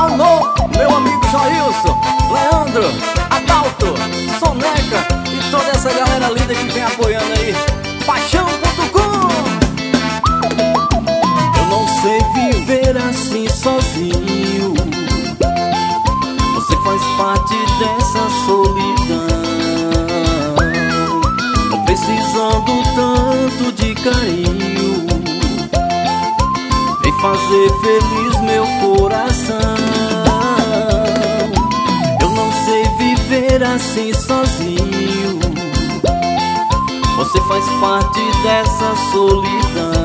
Paulo, meu amigo Joilson, Leandro, Adalto, Soneca e toda essa galera linda que vem apoiando aí. Paixão.com. Eu não sei viver assim sozinho. Você faz parte dessa solidão. Tô precisando tanto de carinho. Vem fazer feliz meu coração. Eu não sei viver assim sozinho. Você faz parte dessa solidão.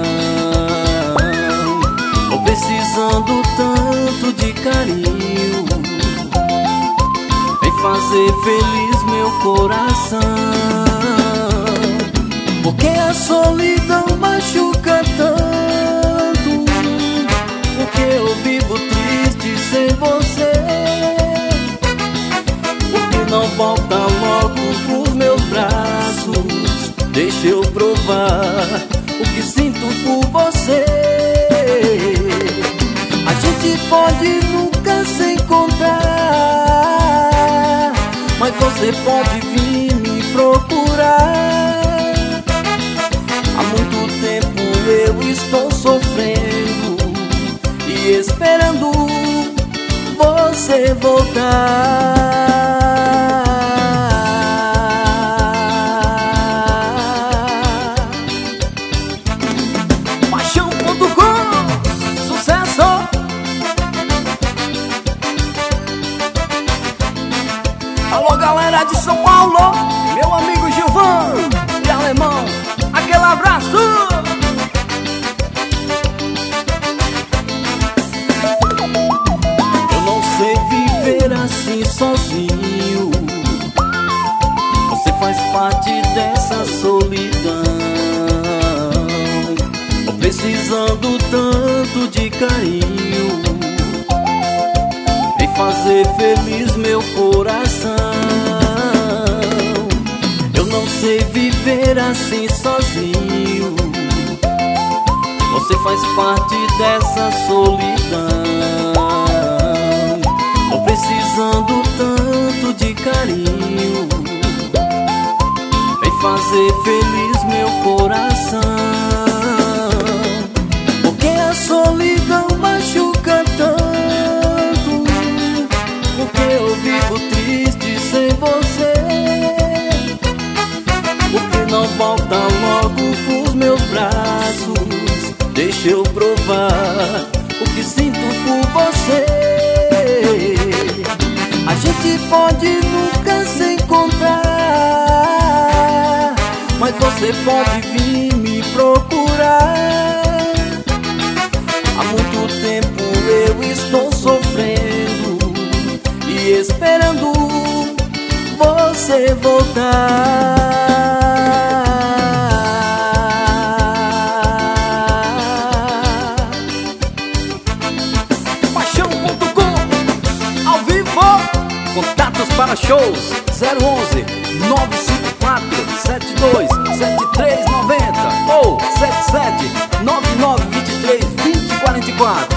Tô precisando tanto de carinho. Vem fazer feliz meu coração. Porque a solidão machuca tanto. Porque eu vivo triste sem você. Porque não volta logo pros meus braços. Deixa eu provar o que sinto por você. A gente pode nunca se encontrar, mas você pode vir me procurar. Há muito tempo eu estou sofrendo e esperando você voltar. Alô, galera de São Paulo, meu amigo Gilvan e Alemão, aquele abraço. Eu não sei viver assim sozinho. Você faz parte dessa solidão. Tô precisando tanto de carinho. Vem fazer feliz meu coração. Eu não sei viver assim sozinho. Você faz parte dessa solidão. Tô precisando tanto de carinho. Vem fazer feliz meu coração. Porque a solidão machuca tanto. Porque eu vivo triste sem você. Porque não volta logo pros meus braços. Deixa eu provar o que sinto por você. A gente pode nunca se encontrar, mas você pode vir me procurar. Há muito tempo eu estou sofrendo e esperando você voltar. Paixão.com, ao vivo. Contatos para shows 011 954 72 7390 ou 77 9923 2044.